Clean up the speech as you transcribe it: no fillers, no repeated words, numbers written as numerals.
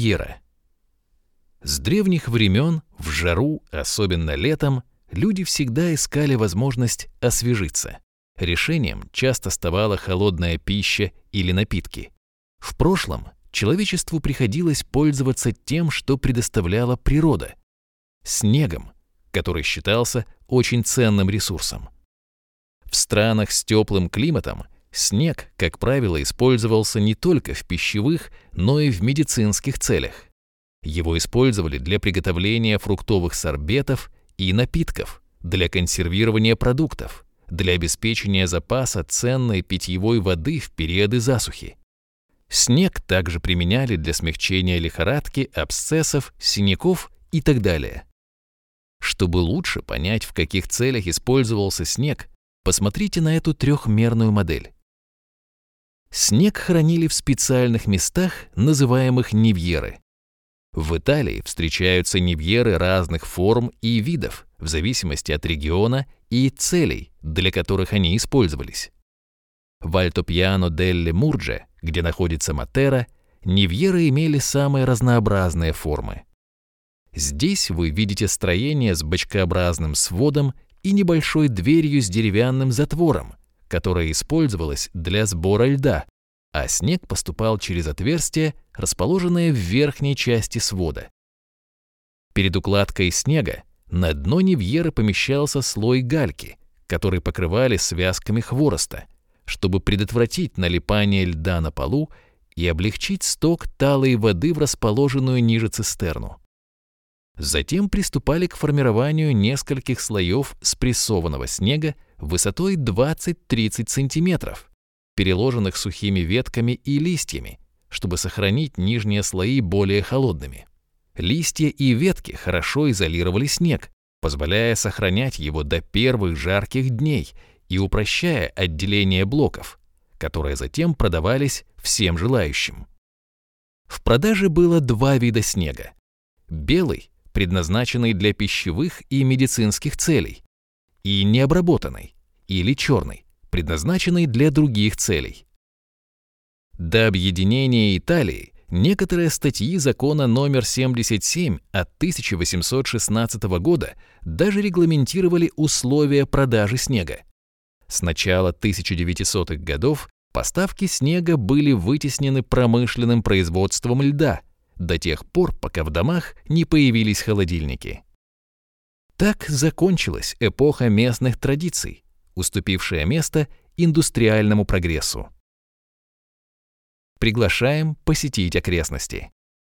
Нивьера. С древних времен, в жару, особенно летом, люди всегда искали возможность освежиться. Решением часто ставала холодная пища или напитки. В прошлом человечеству приходилось пользоваться тем, что предоставляла природа – снегом, который считался очень ценным ресурсом. В странах с теплым климатом снег, как правило, использовался не только в пищевых, но и в медицинских целях. Его использовали для приготовления фруктовых сорбетов и напитков, для консервирования продуктов, для обеспечения запаса ценной питьевой воды в периоды засухи. Снег также применяли для смягчения лихорадки, абсцессов, синяков и так далее. Чтобы лучше понять, в каких целях использовался снег, посмотрите на эту трехмерную модель. Снег хранили в специальных местах, называемых нивьеры. В Италии встречаются нивьеры разных форм и видов, в зависимости от региона и целей, для которых они использовались. В Альтопьяно-делле-Мурджа, где находится Матера, нивьеры имели самые разнообразные формы. Здесь вы видите строение с бочкообразным сводом и небольшой дверью с деревянным затвором, которая использовалась для сбора льда, а снег поступал через отверстие, расположенное в верхней части свода. Перед укладкой снега на дно нивьеры помещался слой гальки, который покрывали связками хвороста, чтобы предотвратить налипание льда на полу и облегчить сток талой воды в расположенную ниже цистерну. Затем приступали к формированию нескольких слоев спрессованного снега высотой 20-30 сантиметров, переложенных сухими ветками и листьями, чтобы сохранить нижние слои более холодными. Листья и ветки хорошо изолировали снег, позволяя сохранять его до первых жарких дней и упрощая отделение блоков, которые затем продавались всем желающим. В продаже было два вида снега. Белый, предназначенный для пищевых и медицинских целей, и необработанный, или черный, предназначенный для других целей. До объединения Италии некоторые статьи закона номер 77 от 1816 года даже регламентировали условия продажи снега. С начала 1900-х годов поставки снега были вытеснены промышленным производством льда до тех пор, пока в домах не появились холодильники. Так закончилась эпоха местных традиций, уступившая место индустриальному прогрессу. Приглашаем посетить окрестности.